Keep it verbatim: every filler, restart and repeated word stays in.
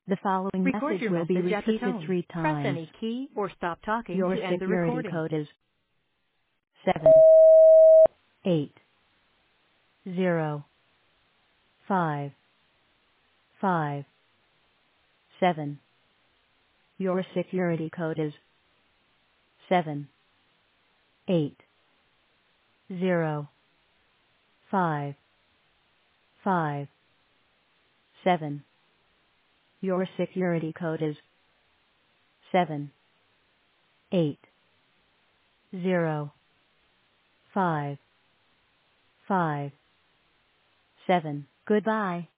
The following Record message your will be message at the repeated tone. three Press times. any key or stop talking Your to end the security recording. code is seven eight zero five five seven. Your security code is seven eight zero five five seven. Your security code is seven eight zero five five seven. Goodbye.